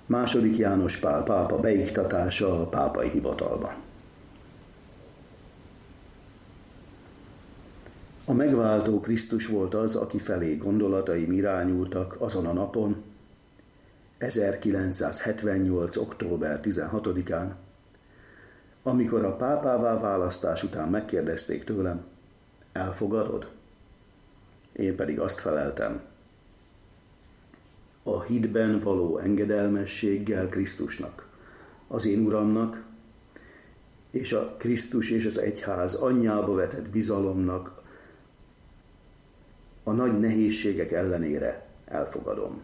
II. János Pál pápa beiktatása a pápai hivatalba. A megváltó Krisztus volt az, aki felé gondolataim irányultak azon a napon, 1978. október 16-án, amikor a pápává választás után megkérdezték tőlem, elfogadod? Én pedig azt feleltem, a hitben való engedelmességgel Krisztusnak, az én Uramnak, és a Krisztus és az egyház anyjába vetett bizalomnak a nagy nehézségek ellenére elfogadom.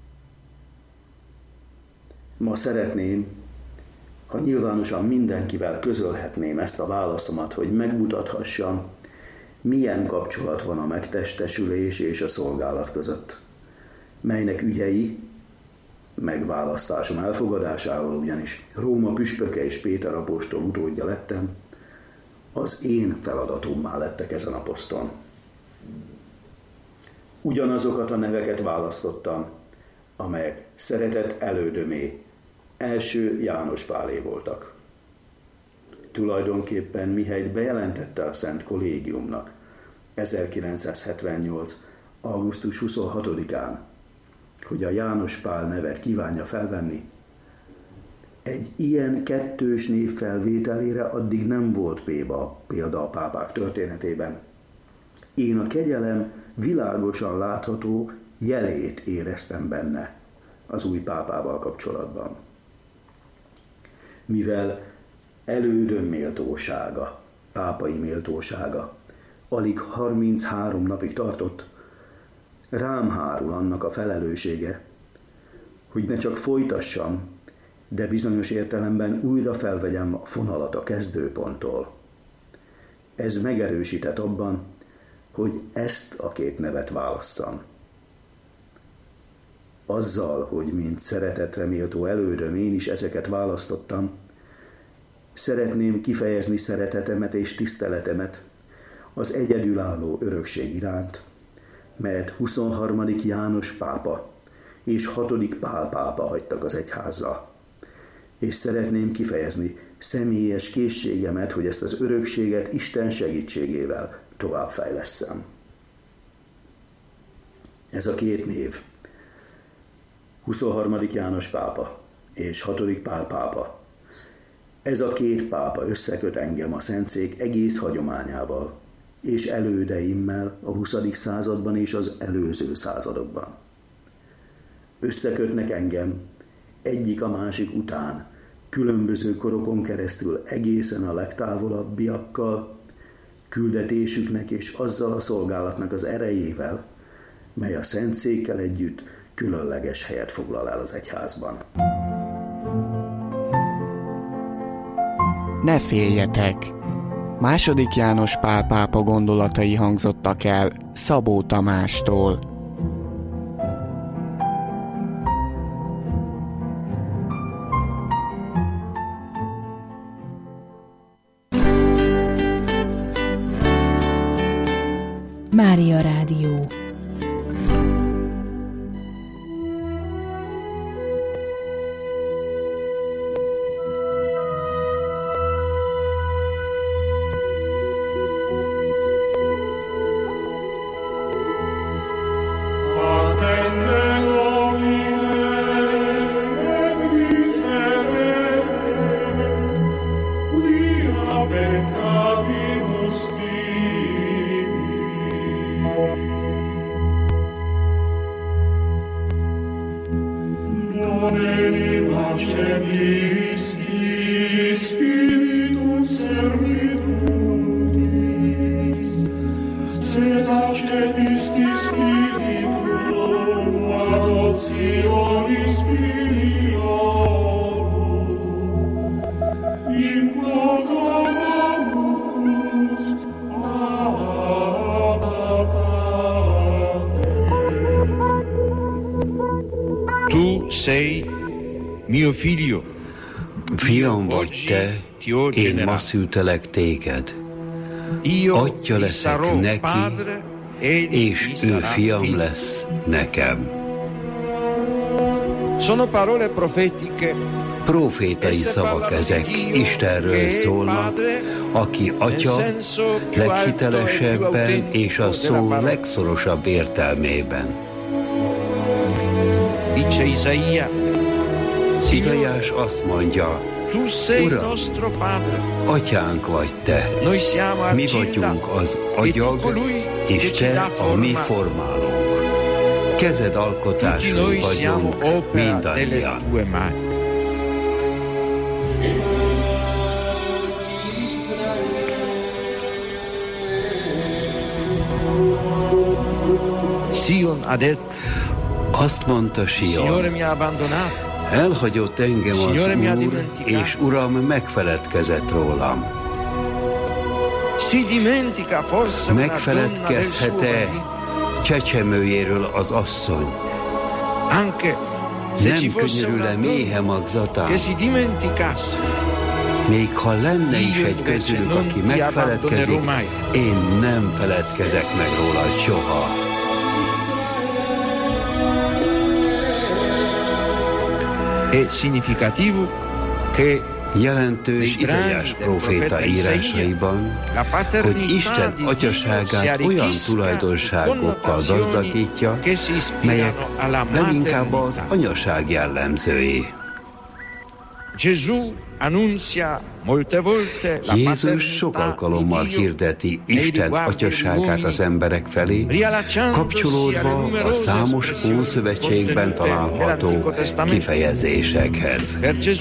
Ma szeretném, ha nyilvánosan mindenkivel közölhetném ezt a válaszomat, hogy megmutathassam, milyen kapcsolat van a megtestesülés és a szolgálat között, melynek ügyei, megválasztásom elfogadásával, ugyanis Róma püspöke és Péter apostol utódja lettem, az én feladatommá lettek ezen a poszton. Ugyanazokat a neveket választottam, amelyek szeretett elődömé, első János Pálé voltak. Tulajdonképpen mihelyt bejelentette a Szent Kollégiumnak 1978. augusztus 26-án, hogy a János Pál nevet kívánja felvenni, egy ilyen kettős név felvételére addig nem volt példa a pápák történetében. Én a kegyelem világosan látható jelét éreztem benne az új pápával kapcsolatban. Mivel elődöm méltósága, pápai méltósága alig 33 napig tartott, rám hárul annak a felelőssége, hogy ne csak folytassam, de bizonyos értelemben újra felvegyem a fonalat a kezdőponttól. Ez megerősített abban, hogy ezt a két nevet válasszam. Azzal, hogy mint szeretetre méltó elődöm én is ezeket választottam, szeretném kifejezni szeretetemet és tiszteletemet az egyedülálló örökség iránt, melyet 23. János pápa és 6. Pál pápa hagytak az egyházzal. És szeretném kifejezni személyes készségemet, hogy ezt az örökséget Isten segítségével továbbfejlesszem. Ez a két név, 23. János pápa és 6. Pál pápa, ez a két pápa összeköt engem a Szentszék egész hagyományával, és elődeimmel a 20. században és az előző századokban. Összekötnek engem egyik a másik után, különböző korokon keresztül egészen a legtávolabbiakkal, küldetésüknek és azzal a szolgálatnak az erejével, mely a Szentszékkel együtt különleges helyet foglal el az egyházban. Ne féljetek! II. János Pál pápa gondolatai hangzottak el Szabó Tamástól. Mária Rádió. Tu sei mio figlio. Fiam vagy te, én ma szültelek téged. Atya leszek neki, és ő fiam lesz nekem. Profétai szavak ezek, Istenről szólnak, aki Atya leghitelesebben és a szó legszorosabb értelmében. Izaiás azt mondja, Uram, Atyánk vagy Te, mi vagyunk az agyag, és Te a mi formálónk. Kezed alkotásai vagyunk mindannyian. Azt mondta Sion, elhagyott engem az Úr, és Uram megfeledkezett rólam. Megfeledkezhet-e csecsemőjéről az asszony? Nem könyörül-e méhe magzatán? Még ha lenne is egy közülük, aki megfeledkezik, én nem feledkezek meg róla soha. Jelentős Izaiás próféta írásaiban, hogy Isten atyaságát olyan tulajdonságokkal gazdagítja, melyek leginkább az anyaság jellemzői. Jézus sok alkalommal hirdeti Isten atyaságát az emberek felé, kapcsolódva a számos Ószövetségben található kifejezésekhez.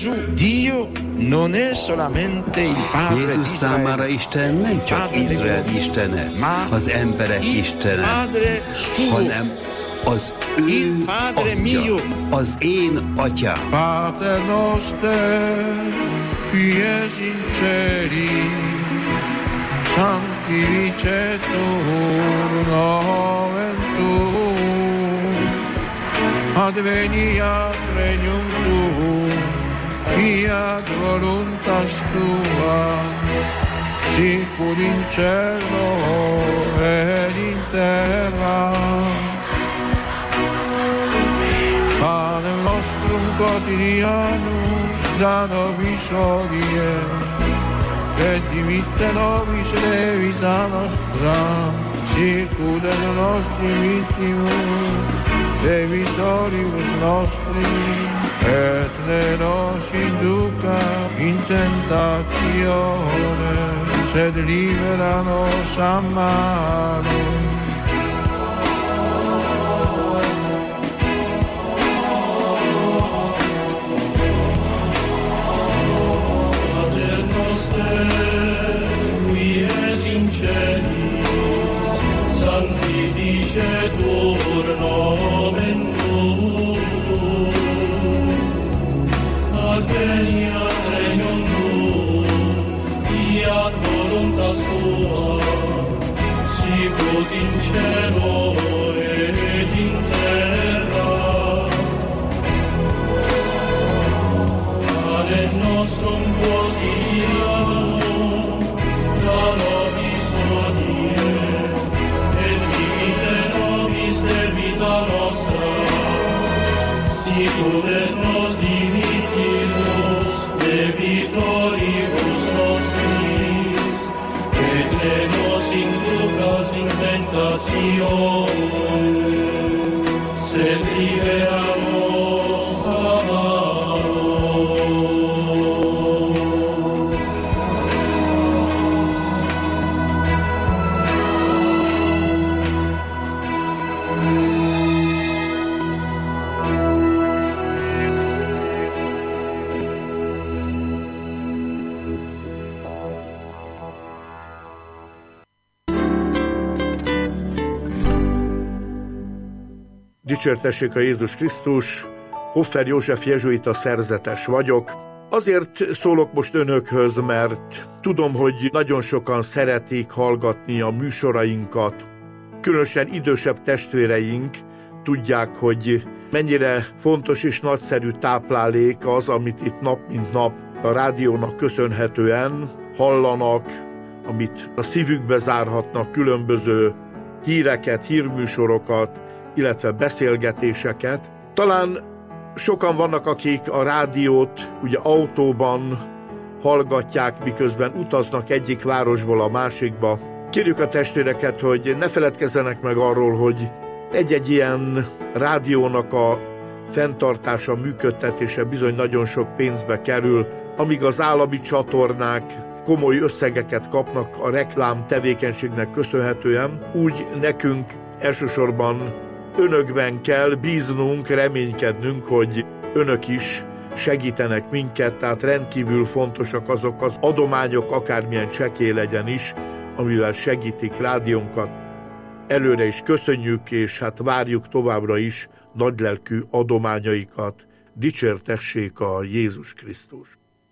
Jézus számára Isten nem csak Izrael istene, az emberek istene, hanem az ő Atya, az én Atyám. Pater noster, qui es in celi, sanctificetur nomen tuum, adveniat regnum tuum, fiat voluntas tua, sicur in cielo et in terra. Panem nostrum quotidianum da nobis hodie, et dimitte nobis levita nostra, sicut et nostri vittimus, debitoribus nostri, et ne nos induca in tentatione, sed libera nos a malo. Sanctificetur nomen tuum, adveniat regnum tuum, fiat voluntas tua, sicut in cielo et in terra. Panem nostrum quotidianum da nobis hodie, debita nostra, sicut et nos dimittimus debitoribus nostris, et ne nos inducas in tentatione, sed libera nos a malo. Dicsértessék a Jézus Krisztus, Hoffer József jezsuita szerzetes vagyok. Azért szólok most önökhöz, mert tudom, hogy nagyon sokan szeretik hallgatni a műsorainkat. Különösen idősebb testvéreink tudják, hogy mennyire fontos és nagyszerű táplálék az, amit itt nap mint nap a rádiónak köszönhetően hallanak, amit a szívükbe zárhatnak, különböző híreket, hírműsorokat, illetve beszélgetéseket. Talán Sokan vannak, akik a rádiót ugye autóban hallgatják, miközben utaznak egyik városból a másikba. Kérjük a testvéreket, hogy ne feledkezzenek meg arról, hogy egy-egy ilyen rádiónak a fenntartása, működtetése bizony nagyon sok pénzbe kerül, amíg az állami csatornák komoly összegeket kapnak a reklám tevékenységnek köszönhetően, úgy nekünk elsősorban önökben kell bíznunk, reménykednünk, hogy önök is segítenek minket, tehát rendkívül fontosak azok az adományok, akármilyen csekély legyen is, amivel segítik rádiónkat. Előre is köszönjük, és hát várjuk továbbra is nagylelkű adományaikat. Dicsértessék a Jézus Krisztus!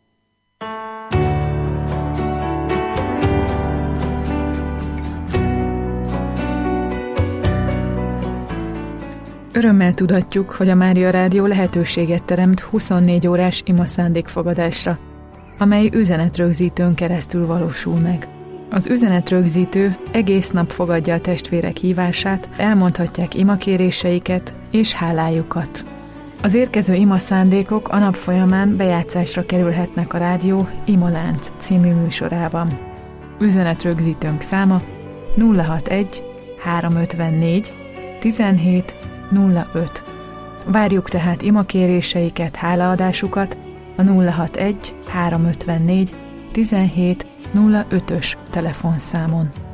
Örömmel tudatjuk, hogy a Mária Rádió lehetőséget teremt 24 órás imaszándékfogadásra, amely üzenetrögzítőn keresztül valósul meg. Az üzenetrögzítő egész nap fogadja a testvérek hívását, elmondhatják imakéréseiket és hálájukat. Az érkező imaszándékok a nap folyamán bejátszásra kerülhetnek a rádió Imalánc című műsorában. Üzenetrögzítőnk száma 061 354 17 05. Várjuk tehát imakéréseiket, hálaadásukat a 061 354 17 05-ös telefonszámon.